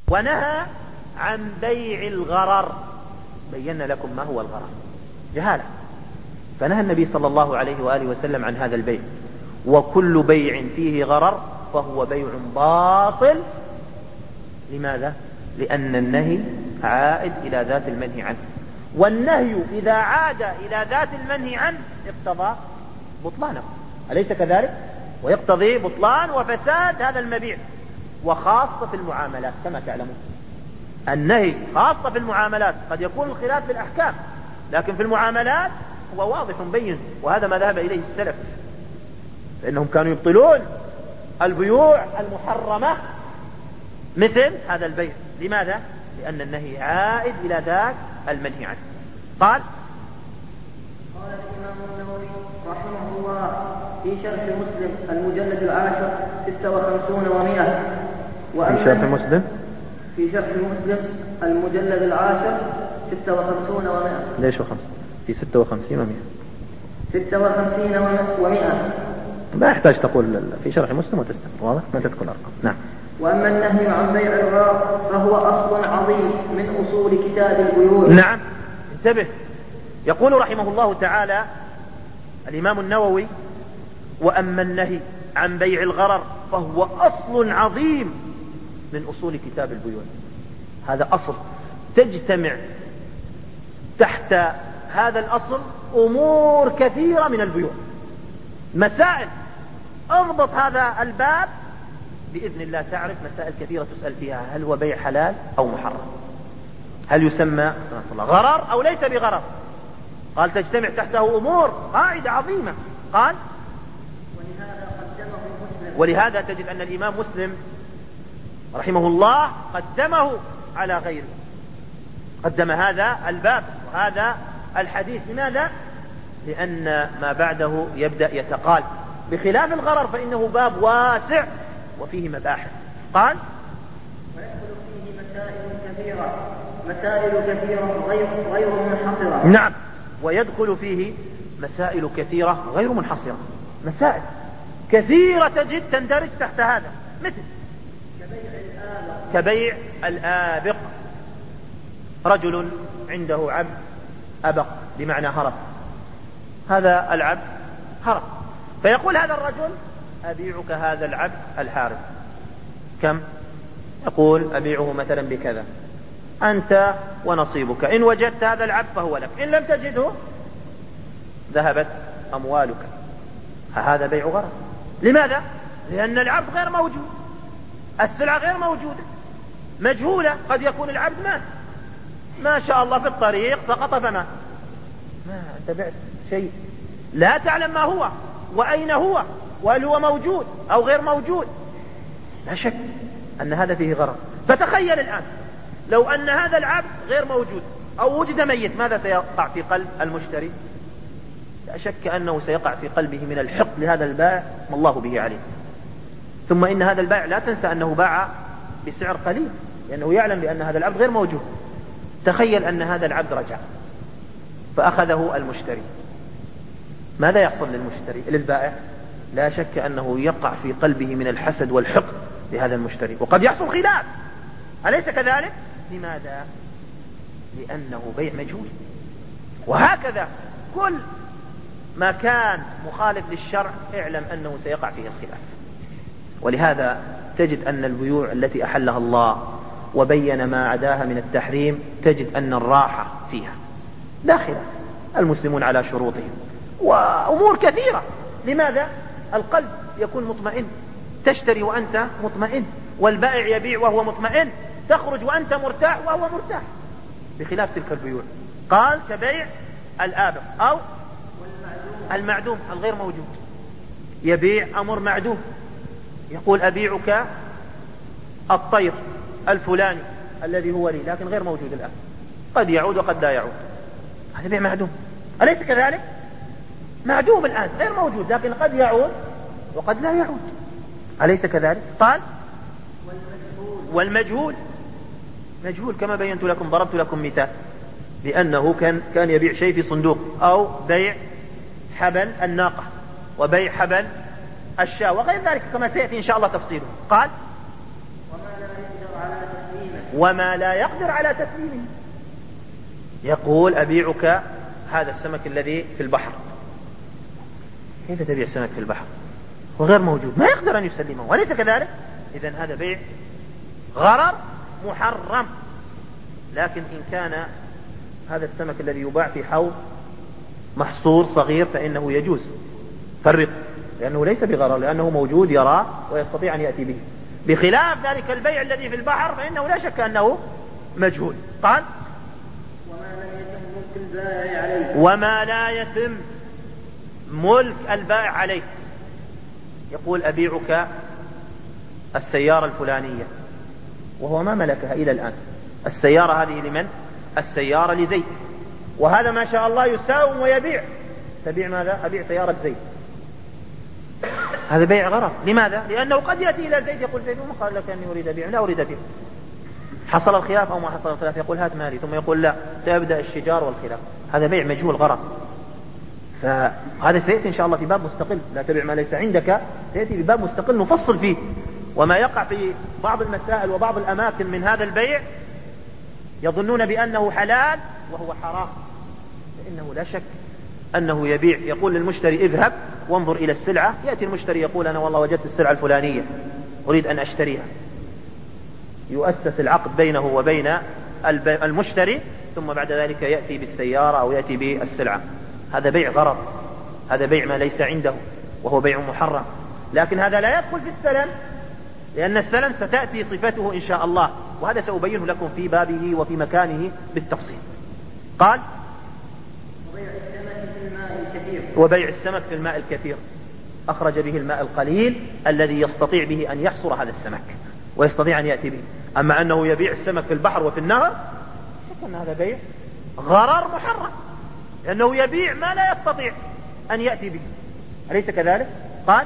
ونهى عن بيع الغرر. بينا لكم ما هو الغرر، جهالة. فنهى النبي صلى الله عليه وآله وسلم عن هذا البيع. وكل بيع فيه غرر فهو بيع باطل. لماذا؟ لأن النهي عائد إلى ذات المنهي عنه، والنهي إذا عاد إلى ذات المنهي عنه اقتضى بطلانه، أليس كذلك؟ ويقتضي بطلان وفساد هذا المبيع. وخاصة في المعاملات كما تعلمون، النهي خاصة في المعاملات، قد يكون الخلاف في الأحكام، لكن في المعاملات هو واضح بين، وهذا ما ذهب إليه السلف، فإنهم كانوا يبطلون البيوع المحرمة مثل هذا البيع. لماذا؟ لأن النهي عائد إلى ذاك المنهي عنه. قال الإمام النووي رحمه الله في شرح مسلم المجلد 10 56 و100. في شرح مسلم المجلد 10 56 و100. ليش وخمسة؟ في 56 و100. 56 و100. ما يحتاج تقول في شرح مسلم وتستمر، واضح؟ ما تذكر الأرقام. نعم. وأما النهي عن بيع الغرر فهو أصل عظيم من أصول كتاب البيوع. نعم، انتبه. يقول رحمه الله تعالى الإمام النووي: وأما النهي عن بيع الغرر فهو أصل عظيم من أصول كتاب البيوع. هذا أصل تجتمع تحت هذا الأصل أمور كثيرة من البيوع، مسائل. اضبط هذا الباب بإذن الله تعرف مسائل كثيرة تسأل فيها: هل هو بيع حلال أو محرم؟ هل يسمى غرر أو ليس بغرر؟ قال تجتمع تحته أمور، قاعدة عظيمة. قال ولهذا تجد أن الإمام مسلم رحمه الله قدمه على غيره، قدم هذا الباب وهذا الحديث. لماذا؟ لأن ما بعده يبدأ يتقال، بخلاف الغرر فإنه باب واسع وفيه مباحث. قال ويدخل فيه مسائل كثيرة غير منحصرة. نعم، ويدخل فيه مسائل كثيرة غير منحصرة، مسائل كثيرة تجد تندرج تحت هذا، مثل كبيع الآبق. رجل عنده عبد أبق بمعنى هرب، هذا العبد هرب، فيقول هذا الرجل: أبيعك هذا العبد الحارث. كم؟ يقول: أبيعه مثلا بكذا، أنت ونصيبك، إن وجدت هذا العبد فهو لك، إن لم تجده ذهبت أموالك. هذا بيع غرر. لماذا؟ لأن العبد غير موجود، السلعة غير موجودة، مجهولة. قد يكون العبد مات ما شاء الله في الطريق سقط فمات، ما أنت بعت شيء لا تعلم ما هو وأين هو وهل هو موجود أو غير موجود. لا شك أن هذا فيه غرر. فتخيل الآن لو أن هذا العبد غير موجود أو وجد ميت، ماذا سيقع في قلب المشتري؟ لا شك أنه سيقع في قلبه من الحقد لهذا البائع ما الله به عليه. ثم إن هذا البائع لا تنسى أنه باع بسعر قليل لأنه يعلم بأن هذا العبد غير موجود. تخيل أن هذا العبد رجع فأخذه المشتري، ماذا يحصل للبائع؟ لا شك أنه يقع في قلبه من الحسد والحقد لهذا المشتري، وقد يحصل خلاف، أليس كذلك؟ لماذا؟ لأنه بيع مجهول. وهكذا كل ما كان مخالف للشرع اعلم أنه سيقع فيه الخلاف. ولهذا تجد أن البيوع التي أحلها الله وبين ما عداها من التحريم تجد أن الراحة فيها لا خلاف، المسلمون على شروطهم وأمور كثيرة. لماذا؟ القلب يكون مطمئن، تشتري وأنت مطمئن، والبائع يبيع وهو مطمئن، تخرج وأنت مرتاح وهو مرتاح، بخلاف تلك البيوع. قال كبيع الآبق أو المعدوم الغير موجود، يبيع أمر معدوم، يقول أبيعك الطير الفلاني الذي هو لي لكن غير موجود الآن، قد يعود وقد لا يعود، هذا بيع معدوم، أليس كذلك؟ معدوم الآن غير موجود لكن قد يعود وقد لا يعود، أليس كذلك؟ قال والمجهول مجهول كما بينت لكم، ضربت لكم مثال بأنه كان يبيع شيء في صندوق، أو بيع حبل الناقة وبيع حبل الشاة وغير ذلك كما سيأتي إن شاء الله تفصيله. قال وما لا يقدر على تسليمه. يقول أبيعك هذا السمك الذي في البحر. كيف تبيع السمك في البحر وغير موجود، ما يقدر أن يسلمه، وليس كذلك؟ إذن هذا بيع غرر محرم. لكن إن كان هذا السمك الذي يباع في حوض محصور صغير فإنه يجوز. فرق، لأنه ليس بغرر، لأنه موجود يراه ويستطيع أن يأتي به، بخلاف ذلك البيع الذي في البحر فإنه لا شك أنه مجهول. قال وما لا يتم ملك البائع عليه. يقول أبيعك السيارة الفلانية وهو ما ملكها إلى الآن. السيارة هذه لمن؟ السيارة لزيد، وهذا ما شاء الله يساوم ويبيع. تبيع ماذا؟ أبيع سيارة زيد. هذا بيع غرر. لماذا؟ لأنه قد يأتي إلى زيد يقول زيد وما قال لك أني أريد أبيع، لا أريد أبيع. حصل الخلاف أو ما حصل الخلاف يقول هات مالي، ثم يقول لا، تبدأ الشجار والخلاف. هذا بيع مجهول غرر. فهذا سيأتي إن شاء الله في باب مستقل، لا تبيع ما ليس عندك، سيأتي في باب مستقل نفصل فيه. وما يقع في بعض المسائل وبعض الأماكن من هذا البيع يظنون بأنه حلال وهو حرام، فإنه لا شك أنه يبيع. يقول للمشتري اذهب وانظر إلى السلعة، يأتي المشتري يقول أنا والله وجدت السلعة الفلانية أريد أن أشتريها. يؤسس العقد بينه وبين المشتري، ثم بعد ذلك يأتي بالسيارة أو يأتي بالسلعة. هذا بيع غرر، هذا بيع ما ليس عنده وهو بيع محرم. لكن هذا لا يدخل في السلم، لأن السلم ستأتي صفته إن شاء الله، وهذا سأبينه لكم في بابه وفي مكانه بالتفصيل. قال وبيع السمك في الماء الكثير، أخرج به الماء القليل الذي يستطيع به أن يحصر هذا السمك ويستطيع أن يأتي به. أما أنه يبيع السمك في البحر وفي النهر شك أن هذا بيع غرر محرم، لأنه يبيع ما لا يستطيع أن يأتي به، أليس كذلك؟ قال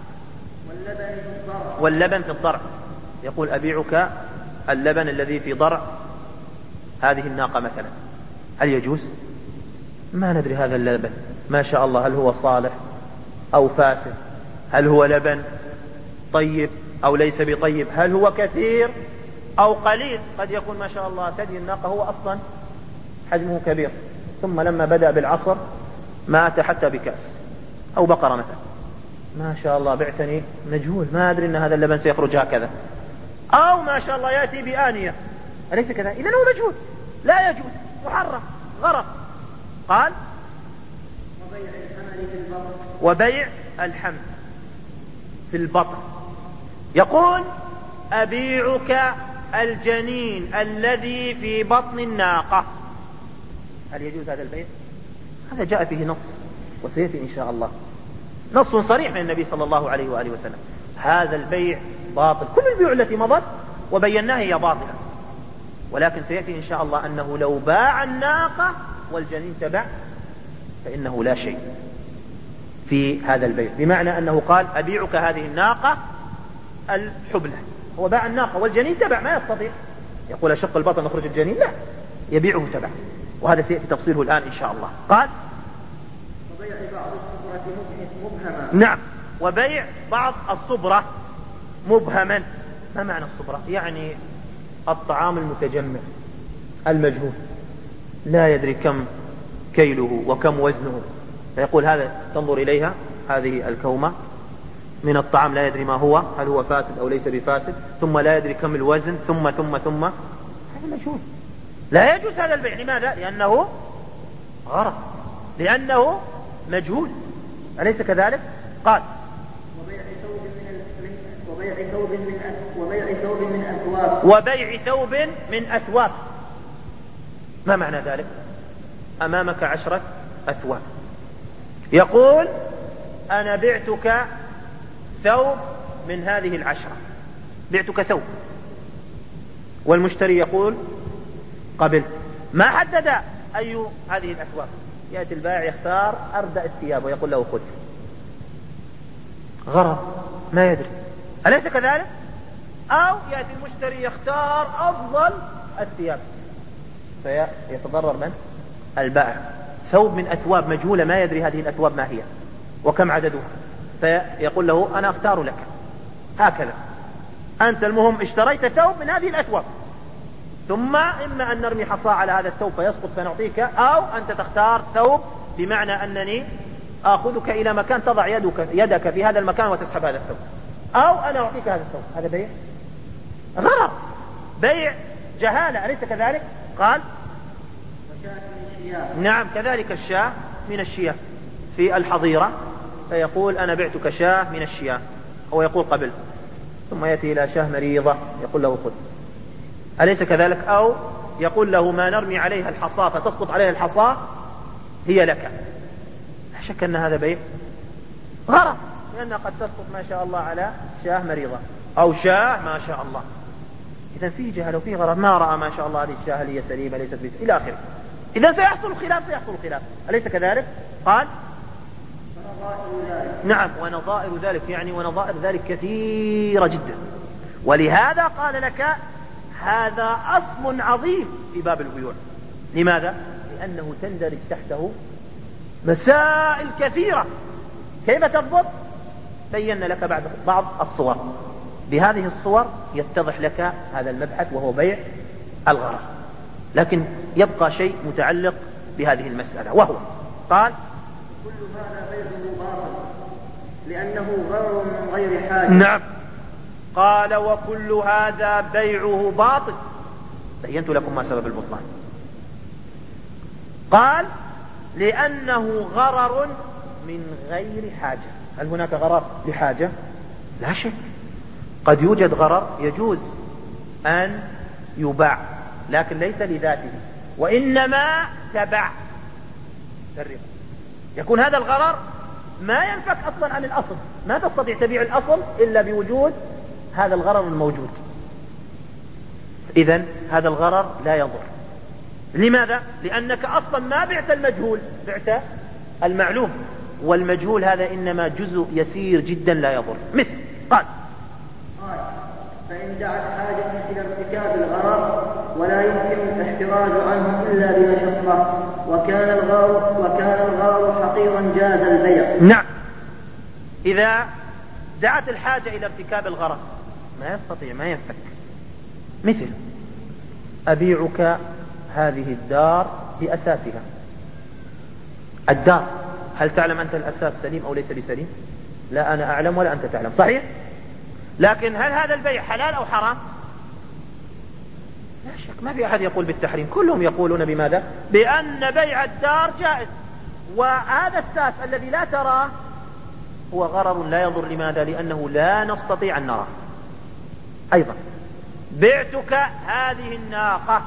واللبن في الضرع. يقول أبيعك اللبن الذي في ضرع هذه الناقة مثلا، هل يجوز؟ ما ندري هذا اللبن ما شاء الله هل هو صالح أو فاسد، هل هو لبن طيب أو ليس بطيب، هل هو كثير أو قليل. قد يكون ما شاء الله ثدي الناقة هو أصلا حجمه كبير، ثم لما بدأ بالعصر مات حتى بكأس، أو بقرة مثلا ما شاء الله بعتني مجهول، ما أدري أن هذا اللبن سيخرج هكذا، أو ما شاء الله يأتي بآنية، أليس كذا؟ إذن هو مجهول، لا يجوز، محرم، غرر. قال وبيع الحمل في البطن. يقول أبيعك الجنين الذي في بطن الناقة، هل يجوز هذا البيع؟ هذا جاء فيه نص وسيأتي إن شاء الله نص صريح من النبي صلى الله عليه وآله وسلم. هذا البيع باطل، كل البيوع التي مضت وبيناها هي باطلة، ولكن سيأتي إن شاء الله أنه لو باع الناقة والجنين تبع فإنه لا شيء في هذا البيع، بمعنى أنه قال أبيعك هذه الناقة الحبلة، هو باع الناقة والجنين تبع، ما يستطيع يقول أشق البطن نخرج الجنين، لا، يبيعه تبع، وهذا سيأتي تفصيله الآن إن شاء الله. قال وبيع بعض الصبرة مبهما. نعم، وبيع بعض الصبرة مبهما. ما معنى الصبرة؟ يعني الطعام المتجمع المجهول، لا يدري كم كيله وكم وزنه، فيقول هذا تنظر إليها هذه الكومة من الطعام لا يدري ما هو، هل هو فاسد أو ليس بفاسد، ثم لا يدري كم الوزن، ثم هذا مجهول، لا يجوز هذا البيع. لماذا؟ لأنه غرض، لأنه مجهول، أليس كذلك؟ قال وبيع ثوب من أثواب. وبيع ثوب من أثواب. ما معنى ذلك؟ أمامك 10 أثواب، يقول أنا بعتك ثوب من هذه 10، بعتك ثوب، والمشتري يقول قبل، ما حدد أي هذه الأثواب، يأتي البائع يختار أردأ الثياب ويقول له خذ، غرض ما يدري، أليس كذلك؟ أو يأتي المشتري يختار أفضل الثياب فيتضرر من؟ البائع. ثوب من أثواب مجهولة ما يدري هذه الأثواب ما هي وكم عددها، فيقول له أنا أختار لك هكذا، أنت المهم اشتريت ثوب من هذه الأثواب، ثم إما أن نرمي حصى على هذا الثوب فيسقط فنعطيك، أو أنت تختار ثوب بمعنى أنني آخذك إلى مكان تضع يدك في هذا المكان وتسحب هذا الثوب، أو أنا أعطيك هذا الثوب. هذا بيع غرر، بيع جهالة، أليس كذلك؟ قال نعم كذلك الشاة من الشياه في الحظيرة، فيقول أنا بعتك شاة من الشياه، هو يقول قبل، ثم يأتي إلى شاة مريضة يقول له خذ، أليس كذلك؟ أو يقول له ما نرمي عليها الحصى فتسقط عليها الحصى هي لك. لا شك أن هذا بيع غرر، لأنها قد تسقط ما شاء الله على شاة مريضة أو شاة ما شاء الله. إذا فيه جهل وفيه غرر، ما رأى ما شاء الله هذه الشاة هل هي سليمة ليست بس إلى آخره. إذا سيحصل الخلاف أليس كذلك؟ قال نعم ونظائر ذلك، يعني ونظائر ذلك كثيرة جدا. ولهذا قال لك هذا أصل عظيم في باب البيوع. لماذا؟ لأنه تندرج تحته مسائل كثيرة. كيف تضبط؟ بينا لك بعض الصور، بهذه الصور يتضح لك هذا المبحث وهو بيع الغرر. لكن يبقى شيء متعلق بهذه المسألة، وهو قال كل هذا بيعه باطل لأنه غرر من غير حاجة. نعم، قال وكل هذا بيعه باطل. بينت لكم ما سبب البطلان. قال لأنه غرر من غير حاجة. هل هناك غرر لحاجة؟ لا شك، قد يوجد غرر يجوز أن يباع لكن ليس لذاته، وإنما تبع الربا. يكون هذا الغرر ما ينفك أصلا عن الأصل، ما تستطيع تبيع الأصل إلا بوجود هذا الغرر الموجود. إذن هذا الغرر لا يضر. لماذا؟ لأنك أصلا ما بعت المجهول، بعت المعلوم، والمجهول هذا إنما جزء يسير جدا لا يضر. مثل قال فإن دعت حاجة إلى ارتكاب الغرر ولا يمكن الاحتراز عنه إلا بمشقة وكان الغرر حقيرا جاز البيع. نعم، إذا دعت الحاجة إلى ارتكاب الغرر ما يستطيع، ما ينفك. مثل أبيعك هذه الدار بأساسها. الدار هل تعلم أنت الأساس سليم أو ليس بسليم؟ لا أنا أعلم ولا أنت تعلم، صحيح؟ لكن هل هذا البيع حلال أو حرام؟ لا شك، ما في أحد يقول بالتحريم، كلهم يقولون بماذا؟ بأن بيع الدار جائز. وهذا الساس الذي لا تراه هو غرر لا يضر. لماذا؟ لأنه لا نستطيع أن نراه. أيضا بعتك هذه الناقة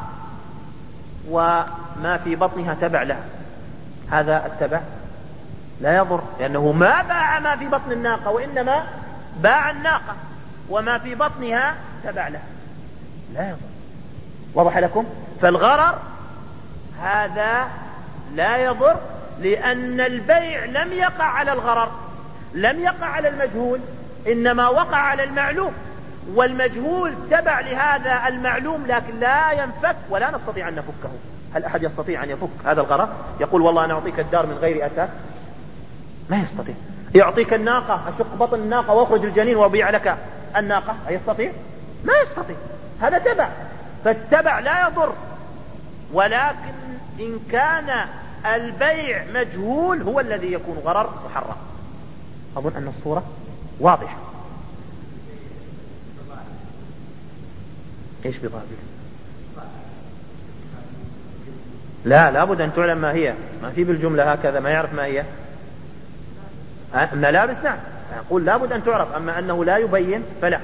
وما في بطنها تبع لها، هذا التبع لا يضر، لأنه ما باع ما في بطن الناقة، وإنما باع الناقة وما في بطنها تبع لها، لا يضر. واضح لكم؟ فالغرر هذا لا يضر، لأن البيع لم يقع على الغرر، لم يقع على المجهول، إنما وقع على المعلوم، والمجهول تبع لهذا المعلوم لكن لا ينفك ولا نستطيع أن نفكه. هل أحد يستطيع أن يفك هذا الغرر؟ يقول والله أنا أعطيك الدار من غير أساس؟ ما يستطيع. يعطيك الناقة، أشق بطن الناقة وأخرج الجنين وأبيع لك الناقة، يستطيع؟ ما يستطيع. هذا تبع، فالتبع لا يضر. ولكن إن كان البيع مجهول هو الذي يكون غرر محرم. أظن أن الصورة واضحة. إيش بضابط؟ لا، لابد أن تعلم ما هي، ما في بالجملة هكذا ما يعرف ما هي. ملابس نعم، أقول لابد أن تعرف، أما أنه لا يبين فلا،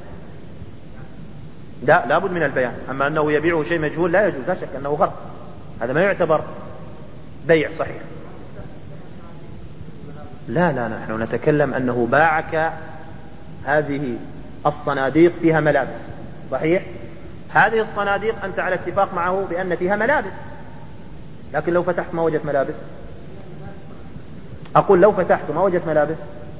لا لابد من البيان. أما أنه يبيعه شيء مجهول لا يجوز، لا شك أنه غرر، هذا ما يعتبر بيع صحيح. لا نحن نتكلم أنه باعك هذه الصناديق فيها ملابس، صحيح؟ هذه الصناديق أنت على اتفاق معه بأن فيها ملابس، لكن لو فتحت ما وجدت ملابس، أقول لو فتحت ما وجدت ملابس،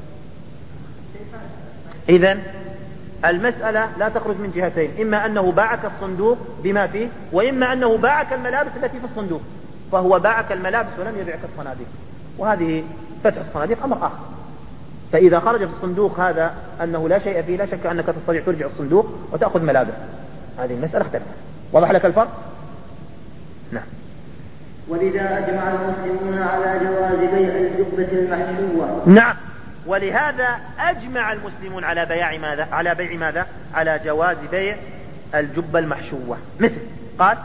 إذن المسألة لا تخرج من جهتين، إما أنه باعك الصندوق بما فيه، وإما أنه باعك الملابس التي في الصندوق، فهو باعك الملابس ولم يبيعك الصناديق، وهذه فتح الصناديق أمر آخر. فإذا خرج في الصندوق هذا أنه لا شيء فيه، لا شك أنك تستطيع ترجع الصندوق وتأخذ ملابس، هذه المسألة اختلفت. وضح لك الفرق؟ نعم. ولذا أجمع المسلمون على جواز بيع الجبة المحشوة. نعم، ولهذا أجمع المسلمون على بيع ماذا؟ على بيع ماذا؟ على جواز بيع الجبة المحشوة. مثل قال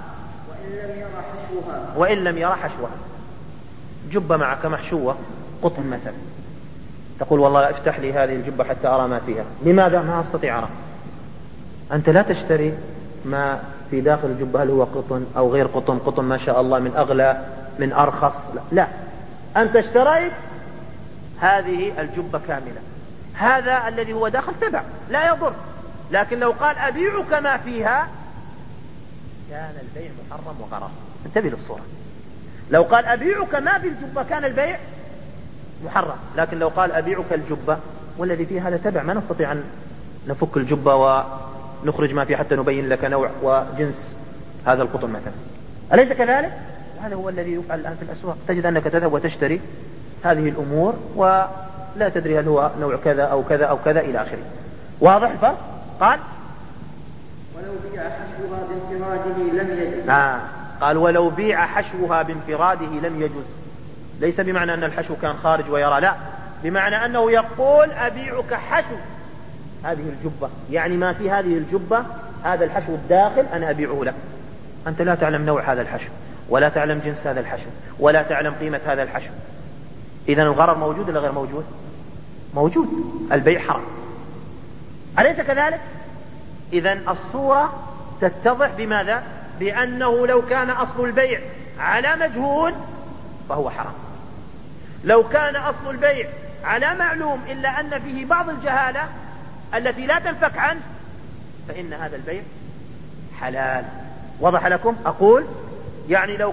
وإن لم يرى حشوها. جبة معك محشوة قطن مثلا، تقول والله افتح لي هذه الجبة حتى أرى ما فيها. لماذا؟ ما أستطيع أرى. أنت لا تشتري ما في داخل الجبة هل هو قطن أو غير قطن، قطن ما شاء الله من أغلى من أرخص، لا. أنت اشتريت هذه الجبة كاملة، هذا الذي هو داخل تبع لا يضر. لكن لو قال أبيعك ما فيها كان البيع محرم وغرر. انتبه للصورة. لو قال أبيعك ما في الجبة كان البيع محرم، لكن لو قال أبيعك الجبة والذي فيها هذا تبع، ما نستطيع أن نفك الجبة ونخرج ما فيه حتى نبين لك نوع وجنس هذا القطن مثلا. أليس كذلك؟ وهذا هو الذي يفعل الآن في الأسواق. تجد أنك تذهب وتشتري هذه الأمور ولا تدري هل هو نوع كذا أو كذا أو كذا إلى آخره. واضح الفرق؟ قال ولو بيع حشوها بانفراده لم يجوز. قال ولو بيع حشوها بانفراده لم يجوز. ليس بمعنى أن الحشو كان خارج ويرى، لا، بمعنى أنه يقول أبيعك حشو هذه الجبة، يعني ما في هذه الجبة هذا الحشو الداخل أنا أبيعه لك. أنت لا تعلم نوع هذا الحشو، ولا تعلم جنس هذا الحشو، ولا تعلم قيمة هذا الحشو. إذن الغرر موجود ولا غير موجود؟ موجود. البيع حرام. أليس كذلك؟ إذن الصورة تتضح بماذا؟ بأنه لو كان أصل البيع على مجهول فهو حرام. لو كان أصل البيع على معلوم إلا أن فيه بعض الجهالة التي لا تنفك عنه فإن هذا البيع حلال. وضح لكم؟ أقول يعني لو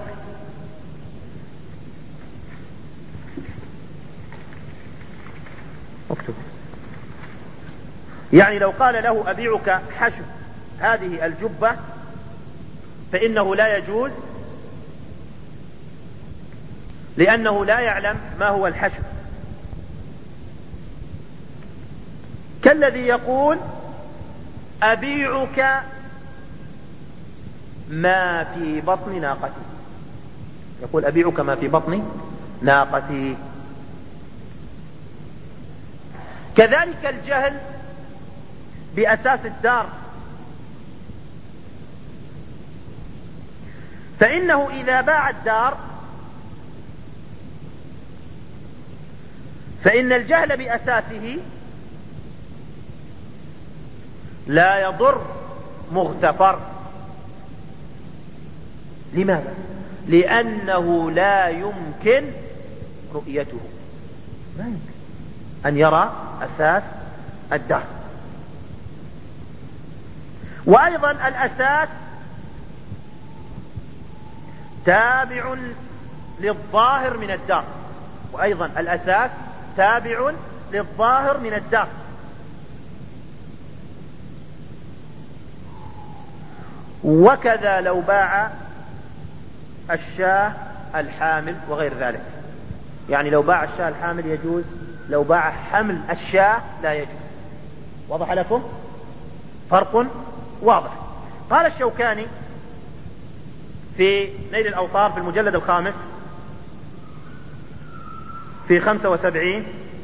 اكتب، يعني لو قال له أبيعك حشو هذه الجبة فإنه لا يجوز، لأنه لا يعلم ما هو الحشو. كالذي يقول أبيعك ما في بطن ناقتي، يقول أبيعك ما في بطن ناقتي. كذلك الجهل بأساس الدار، فإنه إذا باع الدار فإن الجهل بأساسه لا يضر مغتفر. لماذا؟ لأنه لا يمكن رؤيته، لا يمكن أن يرى أساس الدار. وأيضا الأساس تابع للظاهر من الدار، وأيضا الأساس تابع للظاهر من الدار. وكذا لو باع الشاة الحامل وغير ذلك، يعني لو باع الشاة الحامل يجوز، لو باع حمل الشاة لا يجوز. وضح لكم؟ فرق واضح. قال الشوكاني في نيل الأوطار في المجلد 5 في 75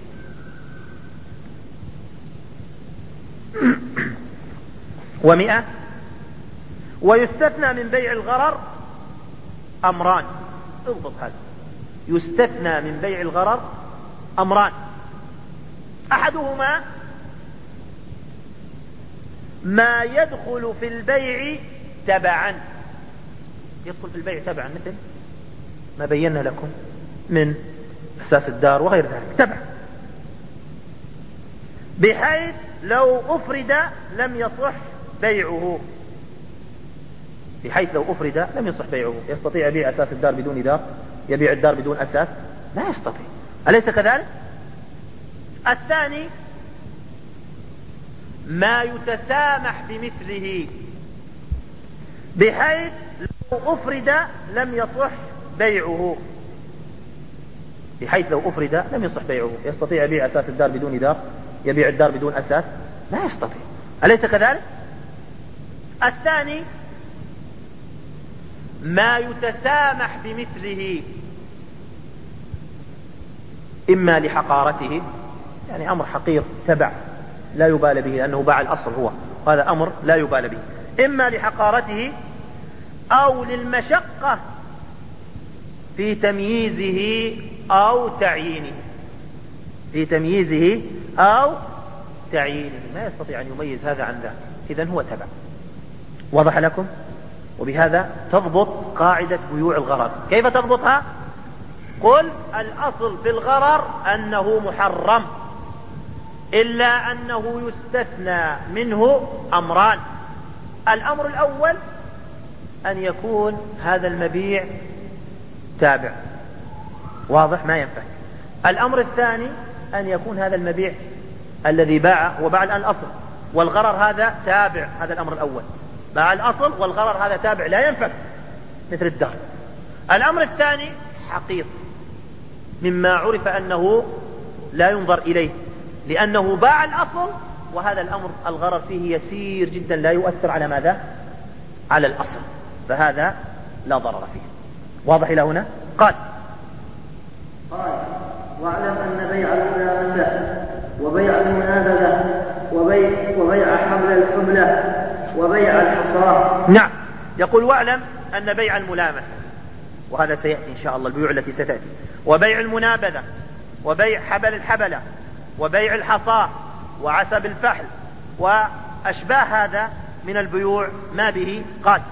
و100: ويستثنى من بيع الغرر أمران. اضبط هذا، يستثنى من بيع الغرر أمران: أحدهما ما يدخل في البيع تبعا، يدخل في البيع تبعا مثل ما بينا لكم من أساس الدار وغير ذلك، تبع، بحيث لو أفرد لم يصح بيعه، بحيث لو أفرد لم يصح بيعه. يستطيع يبيع أساس الدار بدون دار، يبيع الدار بدون أساس؟ لا يستطيع. أليس كذلك؟ الثاني ما يتسامح بمثله، بحيث لو أفرد لم يصح بيعه، بحيث لو أفرد لم يصح بيعه. يستطيع يبيع أساس الدار بدون دار، يبيع الدار بدون أساس؟ لا يستطيع. أليس كذلك؟ الثاني ما يتسامح بمثله، إما لحقارته، يعني أمر حقير تبع لا يبال به لأنه باع الأصل هو، هذا أمر لا يبال به، إما لحقارته أو للمشقة في تمييزه أو تعيينه، في تمييزه أو تعيينه، ما يستطيع أن يميز هذا عن ذاك، إذن هو تبع. واضح لكم؟ وبهذا تضبط قاعدة بيوع الغرر. كيف تضبطها؟ قل الأصل في الغرر أنه محرم، إلا أنه يستثنى منه أمران. الأمر الأول أن يكون هذا المبيع تابع، واضح ما ينفك. الأمر الثاني أن يكون هذا المبيع الذي باع وباع الآن الأصل والغرر هذا تابع، هذا الأمر الأول، باع الأصل والغرر هذا تابع لا ينفك مثل الدهر. الأمر الثاني حقيق مما عرف أنه لا ينظر إليه لأنه باع الأصل، وهذا الأمر الغرر فيه يسير جدا لا يؤثر على ماذا؟ على الأصل، فهذا لا ضرر فيه. واضح إلى هنا؟ قال واعلم أن بيع الملامسة وبيع المنابذة وبيع حمل الحملة وبيع الحصاة. نعم، يقول واعلم أن بيع الملامسة، وهذا سيأتي إن شاء الله البيوع التي ستأتي، وبيع المنابذة وبيع حبل الحبلة وبيع الحصاة وعسب الفحل وأشباه هذا من البيوع ما به قال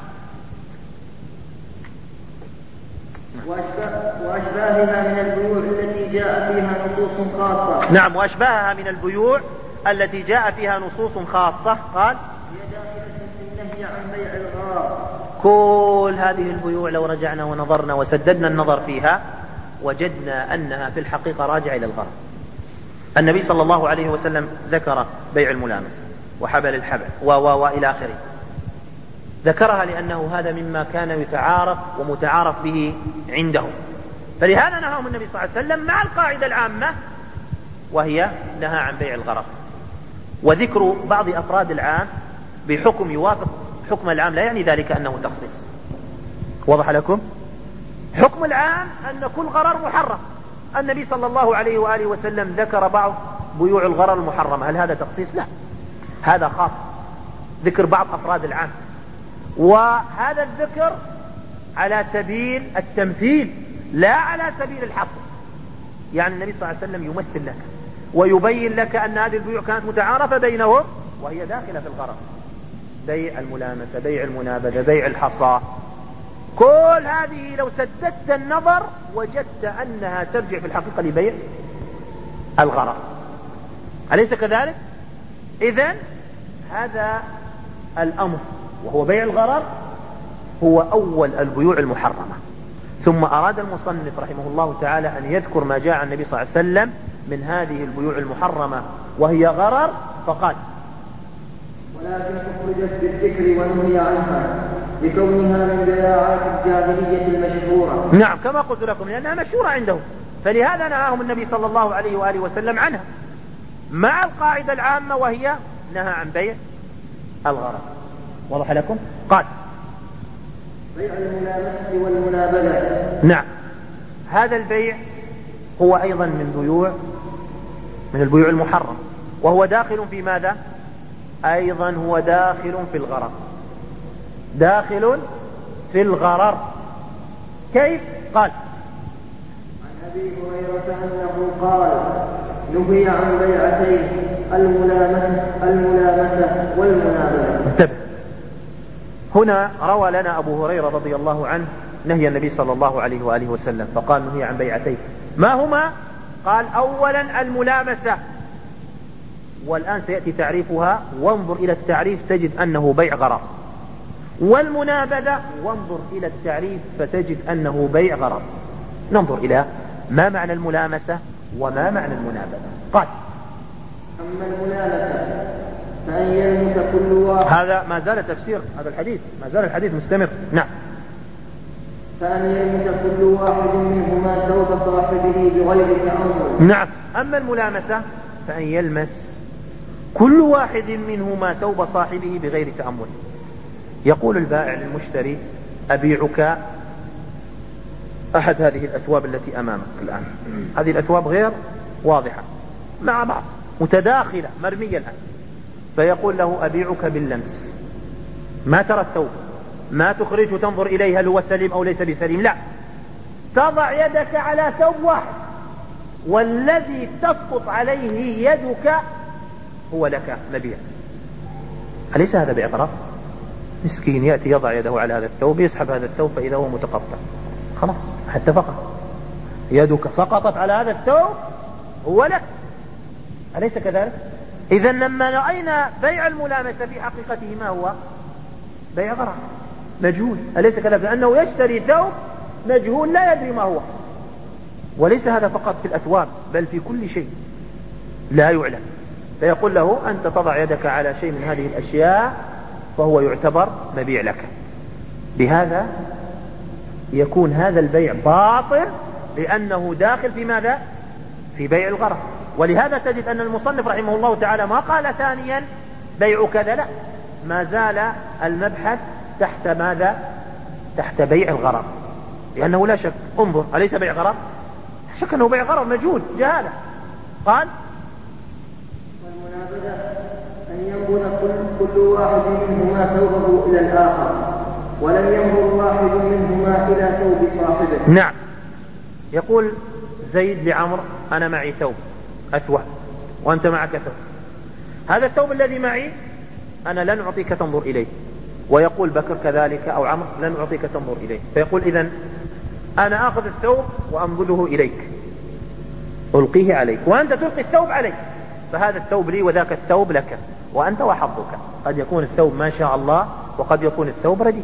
وأشباهها من البيوع التي جاء فيها نصوص خاصة. نعم، وأشباهها من البيوع التي جاء فيها نصوص خاصة قال هي داخلة في النهي عن بيع الغرار. كل هذه البيوع لو رجعنا ونظرنا وسددنا النظر فيها وجدنا أنها في الحقيقة راجعة إلى الغرر. النبي صلى الله عليه وسلم ذكر بيع الملامسة وحبل الحبل وإلى آخره، ذكرها لأنه هذا مما كان يتعارف ومتعارف به عندهم، فلهذا نهاهم النبي صلى الله عليه وسلم مع القاعدة العامة وهي نهى عن بيع الغرر. وذكر بعض أفراد العام بحكم يوافق حكم العام لا يعني ذلك أنه تخصيص. وضح لكم؟ حكم العام أن كل غرر محرم. النبي صلى الله عليه وآله وسلم ذكر بعض بيوع الغرر المحرمة، هل هذا تخصيص؟ لا، هذا خاص، ذكر بعض أفراد العام، وهذا الذكر على سبيل التمثيل لا على سبيل الحصر. يعني النبي صلى الله عليه وسلم يمثل لك ويبين لك أن هذه البيوع كانت متعارفة بينهم وهي داخلة في الغرر، بيع الملامسة، بيع المنابذة، بيع الحصى، كل هذه لو سددت النظر وجدت أنها ترجع في الحقيقة لبيع الغرر، أليس كذلك؟ إذن هذا الأمر وهو بيع الغرر هو أول البيوع المحرمة. ثم أراد المصنف رحمه الله تعالى أن يذكر ما جاء عن النبي صلى الله عليه وسلم من هذه البيوع المحرمة وهي غرر، فقال ولكن أخرجت بالذكر ونهي عنها لكونها من بياعات الجاهلية المشهورة. نعم، كما قلت لكم لأنها مشهورة عندهم، فلهذا نهاهم النبي صلى الله عليه وآله وسلم عنها مع القاعدة العامة وهي نهى عن بيع الغرر. وضح لكم؟ قال بيع الملامسة والمنابذة. نعم، هذا البيع هو أيضا من البيوع المحرم، وهو داخل في ماذا؟ أيضا هو داخل في الغرر، داخل في الغرر. كيف؟ قال عن أبي هريرة أنه قال نهي عن بيعتين الملامسة والمنابذة. انتبه، هنا روى لنا أبو هريرة رضي الله عنه نهي النبي صلى الله عليه وآله وسلم، فقال نهي عن بيعتين، ما هما؟ قال أولا الملامسة، والآن سيأتي تعريفها، وانظر إلى التعريف تجد أنه بيع غرر، والمنابذة وانظر إلى التعريف فتجد أنه بيع غرر. ننظر إلى ما معنى الملامسة وما معنى المنابذة. قال أما الملامسة فأن يلمس كل واحد، هذا ما زال تفسير هذا الحديث، ما زال الحديث مستمر. نعم، فأن يلمس كل واحد منهما ثوب صاحبه بغير تأمل. نعم، أما الملامسة فأن يلمس كل واحد منهما ثوب صاحبه بغير تأمل. يقول البائع للمشتري أبيعك أحد هذه الأثواب التي أمامك الآن. هذه الأثواب غير واضحة مع بعض متداخلة مرمية الآن، فيقول له أبيعك باللمس، ما ترى الثوب، ما تخرج وتنظر إليه هل هو سليم أو ليس بسليم، لا، تضع يدك على ثوب واحد والذي تسقط عليه يدك هو لك مبيع. أليس هذا بيع غرر؟ مسكين يأتي يضع يده على هذا الثوب، يسحب هذا الثوب فإذا هو متقطع، خلاص حتى فقط يدك سقطت على هذا الثوب هو لك، أليس كذلك؟ إذا لما رأينا بيع الملامسة في حقيقته ما هو؟ بيع غرر مجهول، أليس كذلك؟ لأنه يشتري ثوب مجهول لا يدري ما هو. وليس هذا فقط في الأثواب بل في كل شيء لا يعلم. فيقول له أنت تضع يدك على شيء من هذه الأشياء فهو يعتبر مبيع لك. بهذا يكون هذا البيع باطل لأنه داخل في ماذا؟ في بيع الغرر. ولهذا تجد أن المصنف رحمه الله تعالى ما قال ثانيا بيع كذا، لا، ما زال المبحث تحت ماذا؟ تحت بيع الغرر، لأنه لا شك، انظر، أليس بيع غرر؟ شك أنه بيع غرر مجهول جهالة. قال والمنابذة أن ينبذ كل واحد منهما ثوبه إلى الآخر ولن ينظر واحد منهما إلى ثوب صاحبه. نعم، يقول زيد لعمر أنا معي ثوب أثوب وأنت معك ثوب، هذا الثوب الذي معي أنا لن أعطيك تنظر إليه، ويقول بكر كذلك أو عمر لن أعطيك تنظر إليه، فيقول إذن أنا أخذ الثوب وأنبذه إليك، ألقيه عليك وأنت تلقي الثوب عليك، فهذا الثوب لي وذاك الثوب لك وأنت وحظك. قد يكون الثوب ما شاء الله وقد يكون الثوب رديء.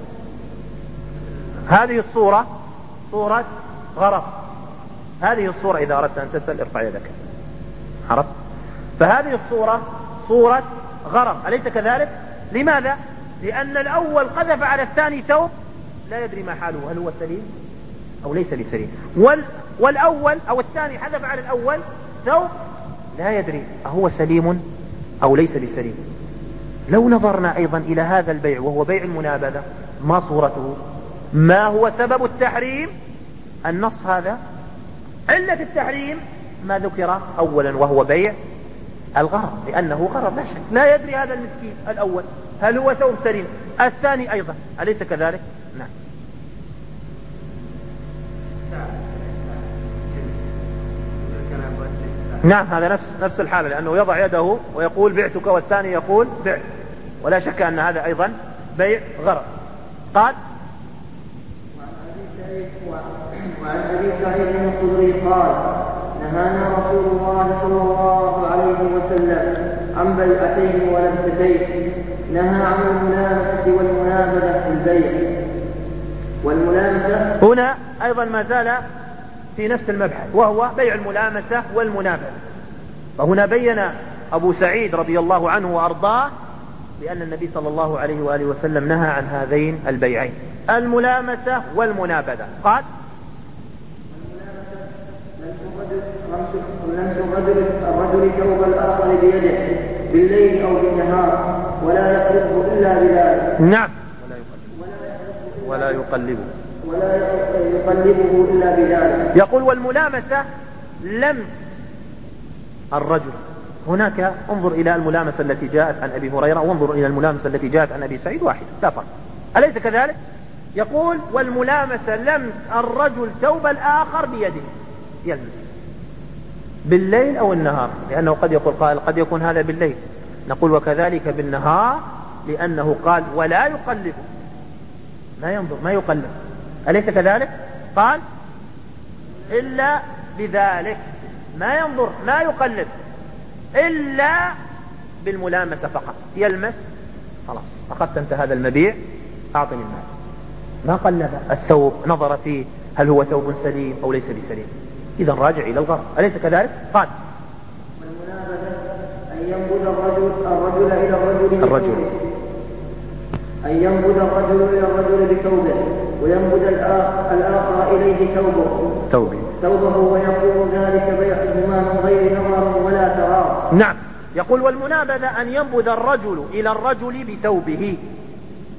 هذه الصورة صورة غرض، هذه الصورة إذا أردت أن تسأل ارفع يدك، عرفت؟ فهذه الصورة صورة غرض، أليس كذلك؟ لماذا؟ لأن الأول قذف على الثاني ثوب لا يدري ما حاله، هل هو سليم أو ليس بسليم، والأول أو الثاني حذف على الأول ثوب لا يدري أهو سليم أو ليس بسليم. لو نظرنا أيضا إلى هذا البيع وهو بيع المنابذة، ما صورته؟ ما هو سبب التحريم؟ النص هذا، علة التحريم ما ذكر أولا وهو بيع الغرض، لأنه غرض لا شك، لا يدري هذا المسكين الأول هل هو ثوب سليم، الثاني أيضا، أليس كذلك؟ نعم. نعم، هذا نفس الحالة، لأنه يضع يده ويقول بعتك والثاني يقول بعت، ولا شك أن هذا أيضا بيع غرض. قال وعن أبي سعيد الخدري قال نهانا رسول الله صلى الله عليه وسلم عن بيعتين ولمستين، نهى عن الملامسة والمنابذة في البيع. والملامسة هنا أيضا ما زال في نفس المبحث وهو بيع الملامسة والمنابذة. فهنا بين أبو سعيد رضي الله عنه وأرضاه بأن النبي صلى الله عليه وآله وسلم نهى عن هذين البيعين، الملامسة والمنابذة. قال لمس الرجل ثوب الآخر بيده بالليل أو بالنهار ولا يقلبه إلا بذلك. نعم، ولا يقلبه إلا بذلك. يقول والملامسة لمس الرجل، هناك انظر إلى الملامسة التي جاءت عن أبي هريرة وانظر إلى الملامسة التي جاءت عن أبي سعيد، واحد لا فرق، أليس كذلك؟ يقول والملامسة لمس الرجل ثوب الآخر بيده، يلمس بالليل أو النهار، لأنه قد يقول قال قد يكون هذا بالليل، نقول وكذلك بالنهار، لأنه قال ولا يقلب، ما ينظر ما يقلب، أليس كذلك؟ قال إلا بذلك، ما ينظر ما يقلب إلا بالملامسة فقط، يلمس خلاص أخذت أنت هذا المبيع أعطني المال، ما قلب الثوب نظر فيه هل هو ثوب سليم أو ليس بسليم، إذا راجع إلى الغرض، أليس كذلك؟ قال والمنابذة أن ينبذ الرجل إلى الرجل بثوبه وينبذ الآخر إليه ثوبه ويقول ذلك بيعهما من غير نظر ولا تراض. نعم، يقول والمنابذة أن ينبذ الرجل إلى الرجل بثوبه،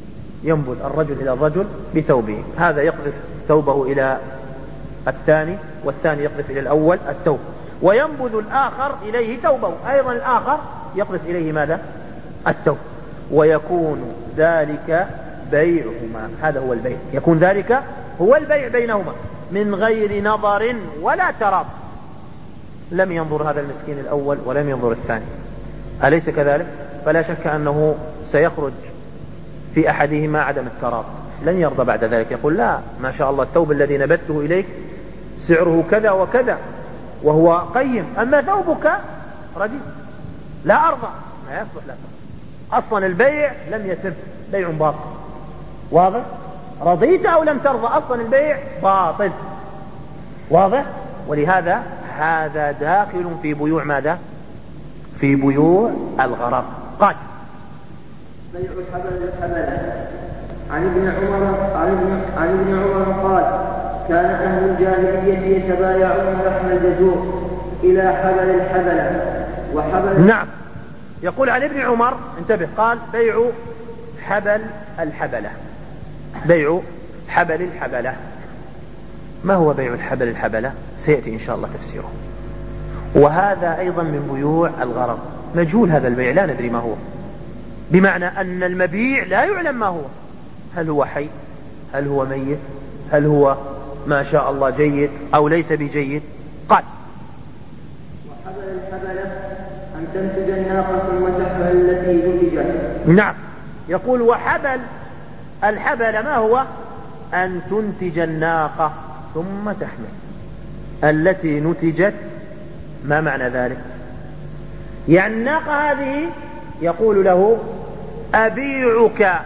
ينبذ الرجل إلى الرجل بثوبه، هذا يقذف ثوبه إلى الثاني، والثاني يقذف إلى الأول الثوب، وينبذ الآخر إليه ثوبه، أيضا الآخر يقذف إليه ماذا؟ الثوب، ويكون ذلك بيعهما. هذا هو البيع، يكون ذلك هو البيع بينهما من غير نظر ولا تراض. لم ينظر هذا المسكين الأول ولم ينظر الثاني، أليس كذلك؟ فلا شك أنه سيخرج في أحدهما عدم التراض، لن يرضى بعد ذلك، يقول لا ما شاء الله الثوب الذي نبذته إليك سعره كذا وكذا وهو قيم، أما ثوبك رديء لا أرضى، ما يصلح لك، أصلا البيع لم يتم، بيع باطل. واضح؟ رضيت أو لم ترضى، أصلا البيع باطل. واضح؟ ولهذا هذا داخل في بيوع ماذا؟ في بيوع الغرر. قال بيع الحبل. عن ابن عمر قال كان أهل الجاهلية يتبايعون لحم الجزور إلى حبل الحبلة وحبل. نعم، يقول عن ابن عمر، انتبه، قال بيع حبل الحبلة. بيع حبل الحبلة. ما هو بيع الحبل الحبلة؟ سيأتي إن شاء الله تفسيره. وهذا أيضا من بيوع الغرر، مجهول هذا البيع، لا ندري ما هو، بمعنى أن المبيع لا يعلم ما هو، هل هو حي، هل هو ميت، هل هو ما شاء الله جيد أو ليس بجيد. قال وحبل الحبلة أن تنتج الناقة ثم تحمل التي نتجت. نعم، يقول وحبل الحبل ما هو؟ أن تنتج الناقة ثم تحمل التي نتجت. ما معنى ذلك؟ يعني الناقة هذه يقول له أبيعك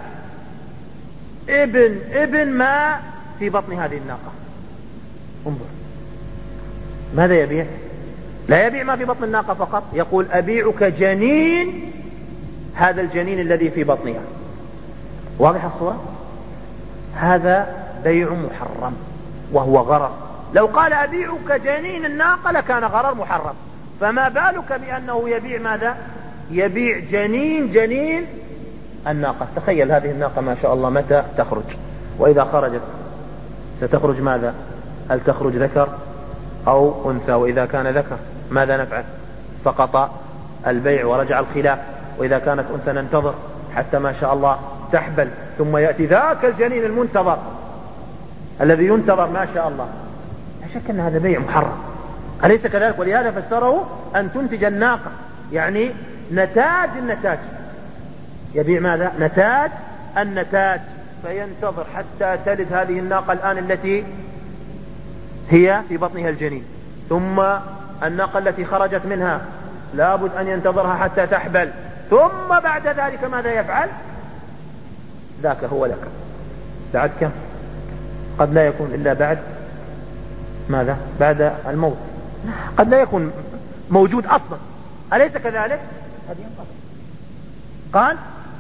ابن ما في بطن هذه الناقة. انظر ماذا يبيع؟ لا يبيع ما في بطن الناقة فقط، يقول أبيعك جنين هذا الجنين الذي في بطنها. واضح الصورة؟ هذا بيع محرم وهو غرر. لو قال أبيعك جنين الناقة لكان غرر محرم، فما بالك بأنه يبيع ماذا؟ يبيع جنين الناقة. تخيل هذه الناقة ما شاء الله متى تخرج، وإذا خرجت ستخرج ماذا؟ هل تخرج ذكر أو أنثى؟ وإذا كان ذكر ماذا نفعل؟ سقط البيع ورجع الخلاف. وإذا كانت أنثى ننتظر حتى ما شاء الله تحبل، ثم يأتي ذاك الجنين المنتظر الذي ينتظر ما شاء الله. لا شك أن هذا بيع محرم، أليس كذلك؟ ولهذا فسره أن تنتج الناقة، يعني نتاج النتاج. يبيع ماذا؟ نتاج النتاج، فينتظر حتى تلد هذه الناقة الآن التي هي في بطنها الجنين، ثم الناقة التي خرجت منها لابد أن ينتظرها حتى تحبل، ثم بعد ذلك ماذا يفعل؟ ذاك هو لك. بعد كم؟ قد لا يكون إلا بعد ماذا؟ بعد الموت، قد لا يكون موجود أصلا، أليس كذلك؟ هذه ينقضي. قال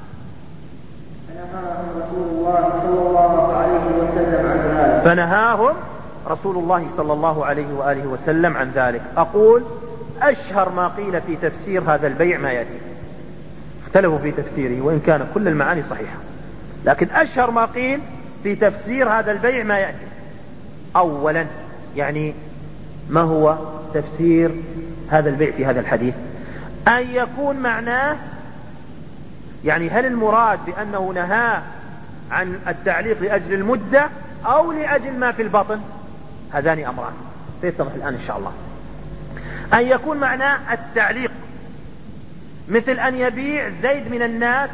فنهاهم رسول الله صلى الله عليه وآله وسلم عن ذلك. أقول أشهر ما قيل في تفسير هذا البيع ما يأتي، اختلفوا في تفسيره وإن كان كل المعاني صحيحة، لكن أشهر ما قيل في تفسير هذا البيع ما يأتي. أولا يعني ما هو تفسير هذا البيع في هذا الحديث؟ أن يكون معناه، يعني هل المراد بأنه نهى عن التعليق لأجل المدة أو لأجل ما في البطن؟ هذان أمران سيتضح الآن إن شاء الله. أن يكون معناه التعليق، مثل أن يبيع زيد من الناس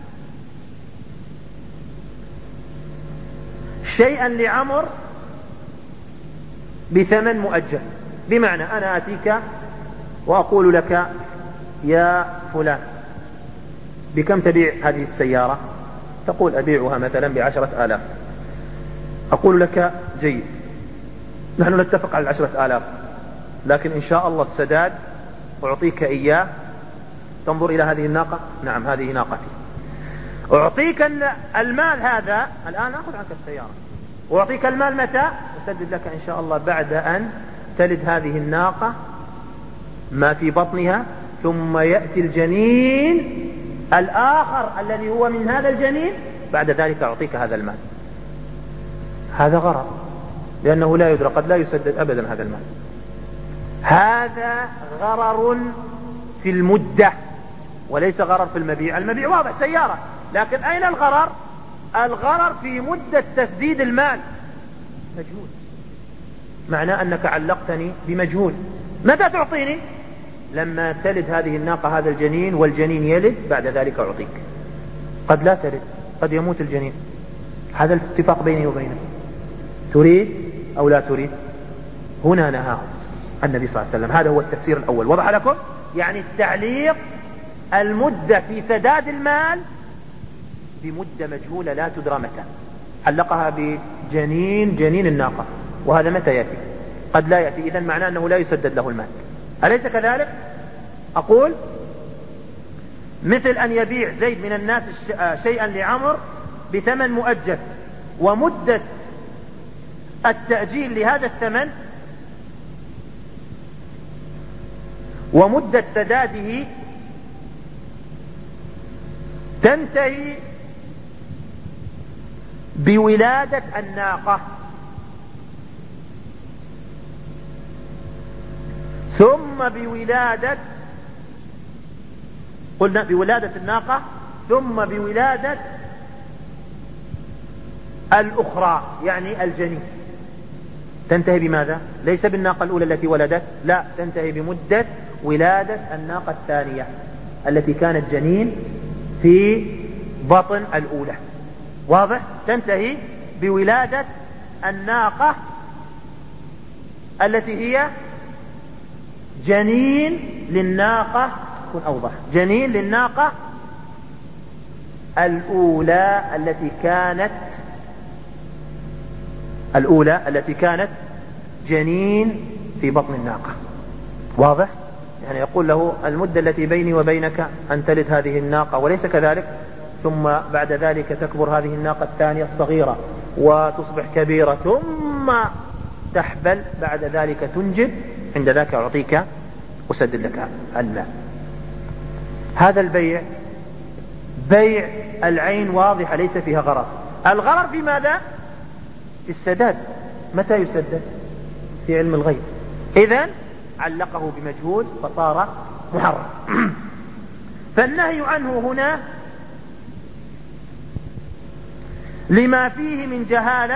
شيئا لعمر بثمن مؤجل، بمعنى أنا أتيك وأقول لك يا فلان بكم تبيع هذه السيارة؟ تقول أبيعها مثلا ب10,000. أقول لك جيد، نحن نتفق على 10,000، لكن إن شاء الله السداد أعطيك إياه. تنظر إلى هذه الناقة، نعم هذه ناقتي، أعطيك المال هذا الآن، أخذ عنك السيارة، وأعطيك المال متى؟ أسدد لك إن شاء الله بعد أن تلد هذه الناقة ما في بطنها، ثم يأتي الجنين الآخر الذي هو من هذا الجنين بعد ذلك أعطيك هذا المال. هذا غرر، لأنه لا يدرى، قد لا يسدد أبدا هذا المال. هذا غرر في المدة وليس غرر في المبيع. المبيع واضح سيارة، لكن أين الغرر؟ الغرر في مدة تسديد المال مجهول، معناه أنك علقتني بمجهول. متى تعطيني؟ لما تلد هذه الناقة هذا الجنين، والجنين يلد، بعد ذلك أعطيك. قد لا تلد، قد يموت الجنين. هذا الاتفاق بيني وبينك، تريد أو لا تريد. هنا نهاه النبي صلى الله عليه وسلم. هذا هو التفسير الأول، وضح لكم؟ يعني التعليق المدة في سداد المال بمدة مجهولة لا تدرى متى. علقها بجنين الناقة، وهذا متى يأتي؟ قد لا يأتي، إذن معناه أنه لا يسدد له المال. أليس كذلك؟ أقول مثل أن يبيع زيد من الناس شيئا لعمر بثمن مؤجل، ومدة التأجيل لهذا الثمن ومدة سداده تنتهي بولادة الناقة، ثم قلنا بولادة الناقة، ثم بولادة الأخرى يعني الجنين. تنتهي بماذا؟ ليس بالناقة الأولى التي ولدت، لا، تنتهي بمدة ولادة الناقة الثانية التي كانت جنين في بطن الأولى. واضح؟ تنتهي بولادة الناقة التي هي جنين للناقة، كن أوضح، جنين للناقة الأولى التي كانت جنين في بطن الناقة. واضح؟ يعني يقول له المدة التي بيني وبينك أن تلد هذه الناقة، وليس كذلك، ثم بعد ذلك تكبر هذه الناقة الثانية الصغيرة وتصبح كبيرة، ثم تحبل، بعد ذلك تنجب، عند ذاك أعطيك أسدد لك المال. هذا البيع بيع العين واضحة ليس فيها غرر. الغرر في ماذا؟ في السداد. متى يسدد؟ في علم الغيب. إذن علقه بمجهول فصار محرم. فالنهي عنه هنا لما فيه من جهالة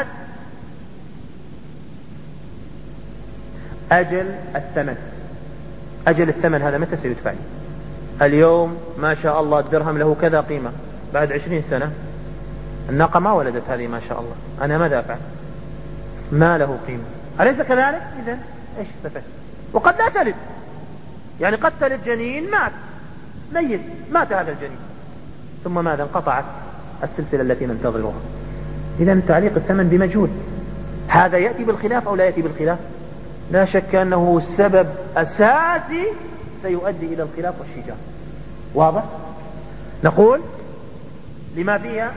أجل الثمن. أجل الثمن هذا متى سيدفع؟ اليوم ما شاء الله الدرهم له كذا قيمة، بعد 20 سنة الناقة ما ولدت هذه ما شاء الله، أنا ماذا أفعل؟ ما له قيمة. أليس كذلك؟ إذن إيش استفدت؟ وقد لا تلد، يعني قد تلد جنين ميت، مات هذا الجنين، ثم ماذا؟ انقطعت السلسلة التي ننتظرها. إذن تعليق الثمن بمجهول. هذا يأتي بالخلاف أو لا يأتي بالخلاف؟ لا شك أنه سبب أساسي سيؤدي إلى الخلاف والشجار. واضح؟ نقول لما فيها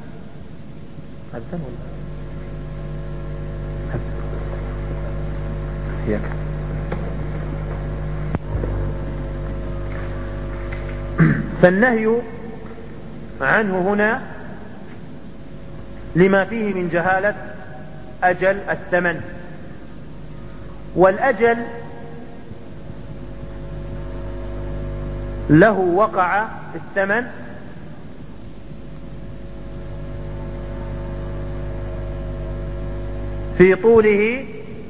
فالنهي عنه هنا لما فيه من جهالة أجل الثمن. والأجل له وقع في الثمن في طوله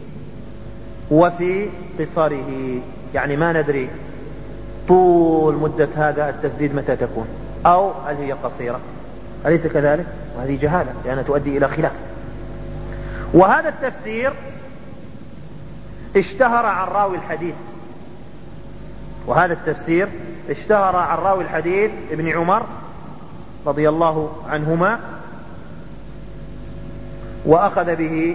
وفي قصره، يعني ما ندري طول مدة هذا التسديد متى تكون، أو هل هي قصيرة. أليس كذلك؟ وهذه جهالة لأنها تؤدي إلى خلاف. وهذا التفسير اشتهر عن راوي الحديث، ابن عمر رضي الله عنهما، وأخذ به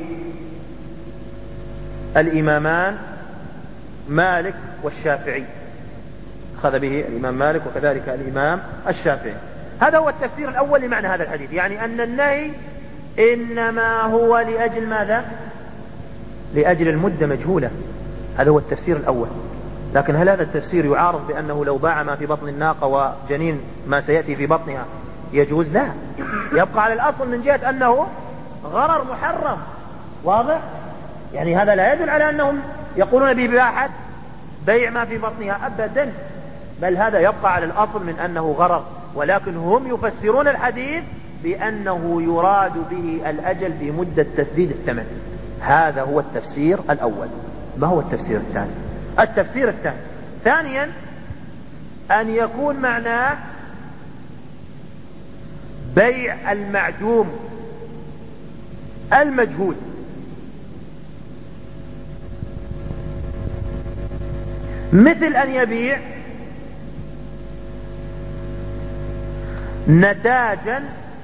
الإمامان مالك والشافعي، أخذ به الإمام مالك وكذلك الإمام الشافعي. هذا هو التفسير الأول لمعنى هذا الحديث، يعني أن النهي إنما هو لأجل ماذا؟ لأجل المدة مجهولة. هذا هو التفسير الأول. لكن هل هذا التفسير يعارض بأنه لو باع ما في بطن الناقة وجنين ما سيأتي في بطنها يجوز؟ لا، يبقى على الأصل من جهة أنه غرر محرم. واضح؟ يعني هذا لا يدل على أنهم يقولون بإباحة بيع ما في بطنها أبدا، بل هذا يبقى على الأصل من أنه غرر، ولكن هم يفسرون الحديث بأنه يراد به الأجل بمدة تسديد الثمن. هذا هو التفسير الأول. ما هو التفسير الثاني؟ التفسير الثاني ثانيا أن يكون معناه بيع المعدوم المجهول، مثل أن يبيع نتاجا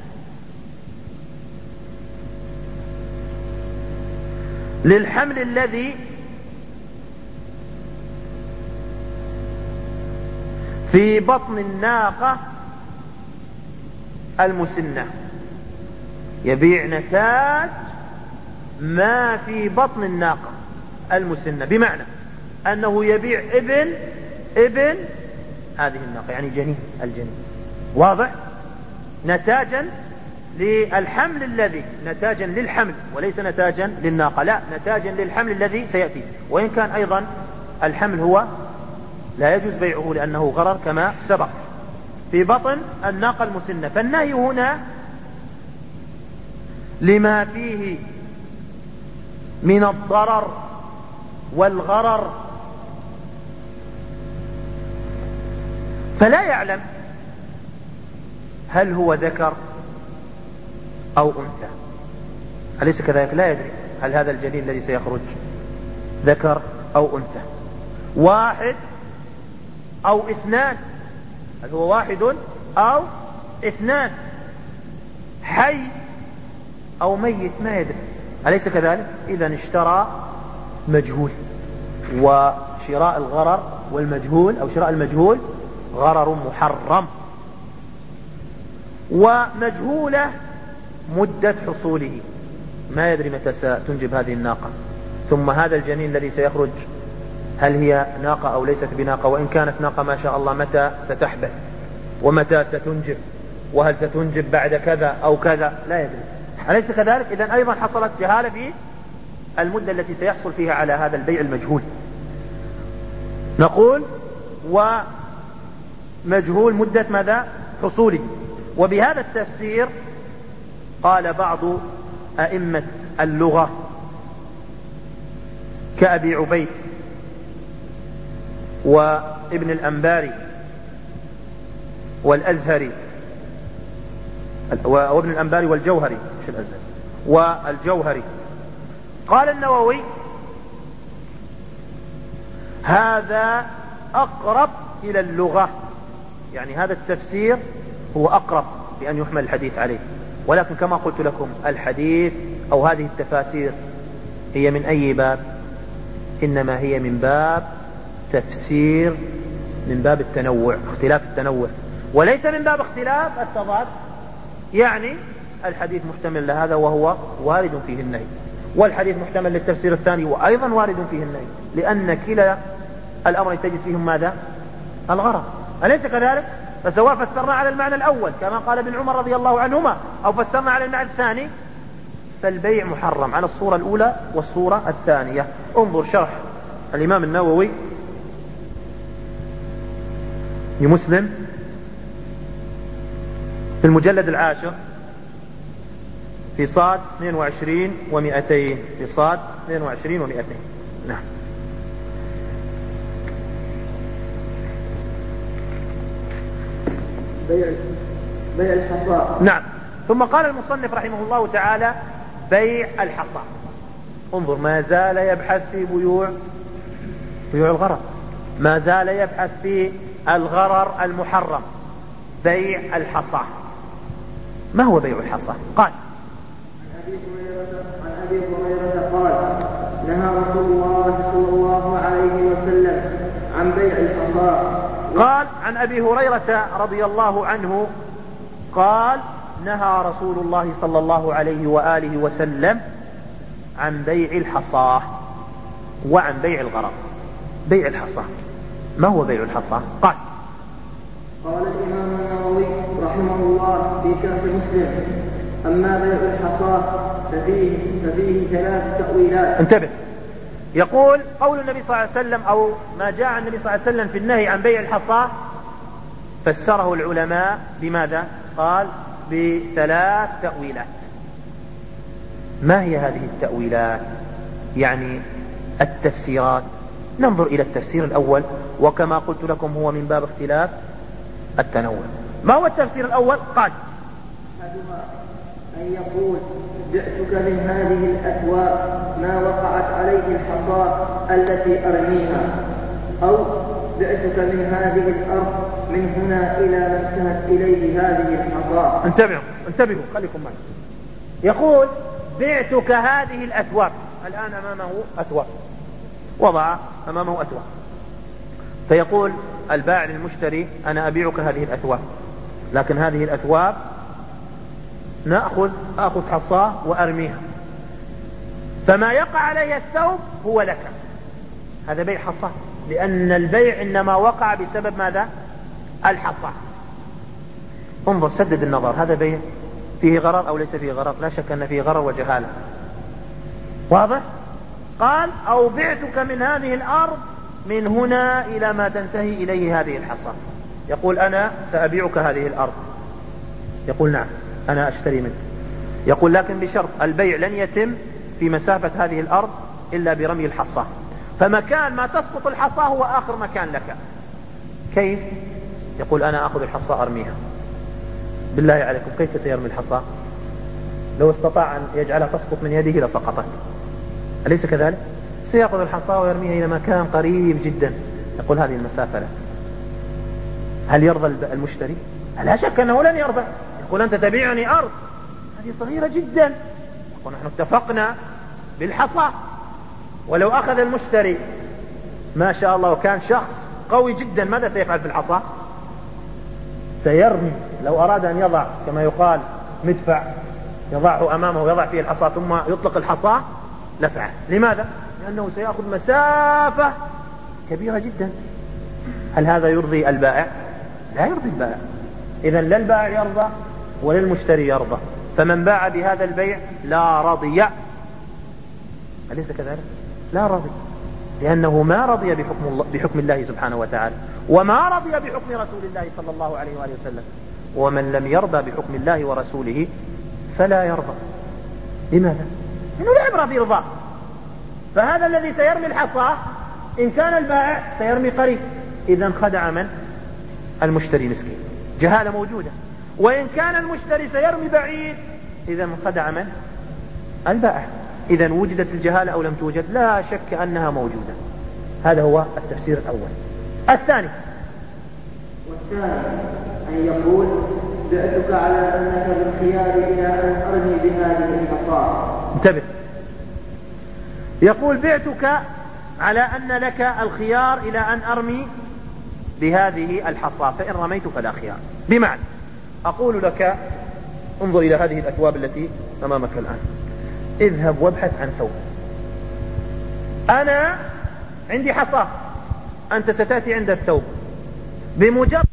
للحمل الذي في بطن الناقة المسنة. يبيع نتاج ما في بطن الناقة المسنة، بمعنى أنه يبيع ابن هذه الناقة، يعني جنين الجنين. واضح؟ نتاجا للحمل الذي، نتاجا للحمل وليس نتاجا للناقة، لا، نتاجا للحمل الذي سيأتي، وإن كان أيضا الحمل هو لا يجوز بيعه لأنه غرر كما سبق، في بطن الناقة المسنة. فالنهي هنا لما فيه من الضرر والغرر، فلا يعلم هل هو ذكر أو أنثى، أليس كذلك؟ لا يدري هل هذا الجنين الذي سيخرج ذكر أو أنثى، واحد أو اثنان، هل هو واحد أو اثنان، حي أو ميت، ما يدري، أليس كذلك؟ إذا اشترى مجهول، وشراء الغرر والمجهول أو شراء المجهول غرر محرم. ومجهولة مدة حصوله، ما يدري متى ستنجب هذه الناقة، ثم هذا الجنين الذي سيخرج هل هي ناقة أو ليست بناقة، وإن كانت ناقة ما شاء الله متى ستحبل ومتى ستنجب، وهل ستنجب بعد كذا أو كذا، لا يدري، أليس كذلك؟ إذن أيضا حصلت جهالة في المدة التي سيحصل فيها على هذا البيع المجهول. نقول ومجهول مدة ماذا؟ حصوله. وبهذا التفسير قال بعض أئمة اللغة كأبي عبيد وابن الأنباري والأزهري، وابن الأنباري والجوهري، مش الأزهري، والجوهري. قال النووي هذا أقرب إلى اللغة، يعني هذا التفسير هو أقرب بأن يحمل الحديث عليه. ولكن كما قلت لكم الحديث أو هذه التفاسير هي من أي باب؟ إنما هي من باب تفسير، من باب التنوع، اختلاف التنوع، وليس من باب اختلاف التضاد. يعني الحديث محتمل لهذا وهو وارد فيه النهي، والحديث محتمل للتفسير الثاني وأيضا وارد فيه النهي، لأن كلا الأمر تجد فيهم ماذا؟ الغرض، أليس كذلك؟ فسواء فسرنا على المعنى الأول كما قال ابن عمر رضي الله عنهما، أو فسرنا على المعنى الثاني، فالبيع محرم على الصورة الأولى والصورة الثانية. انظر شرح الإمام النووي لمسلم في المجلد 10 في صاد 22 و200، في صاد 22 و200. نعم. بيع الحصى. نعم. ثم قال المصنف رحمه الله تعالى بيع الحصى. انظر، ما زال يبحث في بيوع الغرر، ما زال يبحث في الغرر المحرم، بيع الحصى. ما هو بيع الحصى؟ قال عن أبي هريرة قال نهى رسول الله صلى الله عليه وسلم عن بيع الحصى. قال عن أبي هريرة رضي الله عنه قال نهى رسول الله صلى الله عليه وآله وسلم عن بيع الحصى وعن بيع الغرر. بيع الحصى، ما هو بيع الحصى؟ قال الإمام النووي رحمه الله في شرح مسلم: أما بيع الحصاة ففيه 3 تأويلات. انتبه، يقول قول النبي صلى الله عليه وسلم أو ما جاء عن النبي صلى الله عليه وسلم في النهي عن بيع الحصاة فسره العلماء بماذا؟ قال ب3 تأويلات. ما هي هذه التأويلات؟ يعني التفسيرات. ننظر إلى التفسير الأول، وكما قلت لكم هو من باب اختلاف التنوع. ما هو التفسير الأول؟ قال: أحدها أن يقول: بعتك من هذه الأثواب ما وقعت عليه الحصاة التي أرميها، أو بعتك من هذه الأرض من هنا إلى ما انتهت إليه هذه الحصاة. انتبهوا خليكم معي. يقول: بعتك هذه الأثواب. الآن أمامه أثواب، وضع أمامه أثواب، فيقول البائع للمشتري: أنا أبيعك هذه الأثواب، لكن هذه الأثواب آخذ حصاة وأرميها، فما يقع عليه الثوب هو لك. هذا بيع حصاة، لأن البيع إنما وقع بسبب ماذا؟ الحصاة. انظر، سدد النظر، هذا بيع فيه غرر أو ليس فيه غرر؟ لا شك أن فيه غرر وجهالة. واضح؟ قال: أو بعتك من هذه الأرض من هنا إلى ما تنتهي إليه هذه الحصاة. يقول: أنا سأبيعك هذه الأرض. يقول: نعم، أنا أشتري منك. يقول: لكن بشرط البيع لن يتم في مسافة هذه الأرض إلا برمي الحصاة، فمكان ما تسقط الحصاة هو آخر مكان لك. كيف؟ يقول: أنا أخذ الحصاة أرميها. بالله عليكم، كيف سيرمي الحصاة؟ لو استطاع أن يجعلها تسقط من يده لسقطت، أليس كذلك؟ سيأخذ الحصاة ويرميها إلى مكان قريب جدا. يقول: هذه المسافة له. هل يرضى المشتري؟ لا شك أنه لن يرضى. يقول: أنت تبيعني أرض هذه صغيرة جدا. يقول: نحن اتفقنا بالحصاة. ولو أخذ المشتري ما شاء الله وكان شخص قوي جدا، ماذا سيفعل في الحصاة؟ سيرمي. لو أراد أن يضع كما يقال مدفع يضعه أمامه ويضع فيه الحصاة ثم يطلق الحصاة لفعل. لماذا؟ لأنه سيأخذ مسافة كبيرة جدا. هل هذا يرضي البائع؟ لا يرضي البائع. إذن لا البائع يرضى ولا المشتري يرضى. فمن باع بهذا البيع لا رضي. أليس كذلك؟ لا رضي، لأنه ما رضي بحكم الله سبحانه وتعالى، وما رضي بحكم رسول الله صلى الله عليه وآله وسلم. ومن لم يرضى بحكم الله ورسوله فلا يرضى. لماذا؟ لأنه لا عبرة برضاه. فهذا الذي سيرمي الحصاة إن كان البائع سيرمي قريب، إذن خدع من؟ المشتري مسكين، جهالة موجودة. وإن كان المشتري سيرمي بعيد إذن خدع من؟ البائع. إذن وجدت الجهالة أو لم توجد؟ لا شك أنها موجودة. هذا هو التفسير الأول. الثاني: والثاني أن يقول: بعتك على أنك بالخيار إلى أن أرمي بهذه الحصاة. انتبه، يقول: بعتك على أن لك الخيار إلى أن أرمي بهذه الحصاة، فإن رميت فلا خيار. بمعنى أقول لك: انظر إلى هذه الأثواب التي أمامك الآن، اذهب وابحث عن ثوب. أنا عندي حصاة، أنت ستأتي عند الثوب، بمجرد